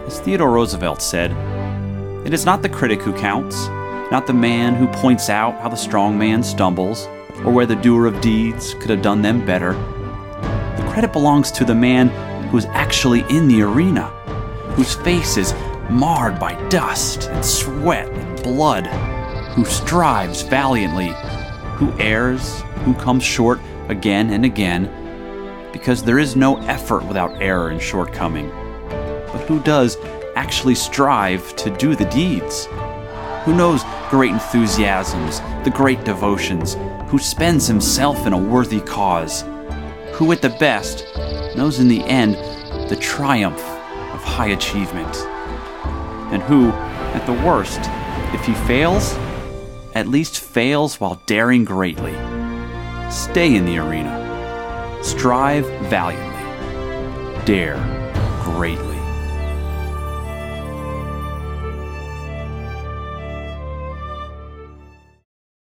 As Theodore Roosevelt said, "It is not the critic who counts, not the man who points out how the strong man stumbles, or where the doer of deeds could have done them better. The credit belongs to the man who is actually in the arena, whose face is marred by dust and sweat and blood, who strives valiantly, who errs, who comes short again and again, because there is no effort without error and shortcoming, but who does actually strive to do the deeds, who knows great enthusiasms, the great devotions, who spends himself in a worthy cause, who at the best knows in the end the triumph of high achievement, and who, at the worst, if he fails, at least fails while daring greatly. Stay in the arena. Strive valiantly. Dare greatly."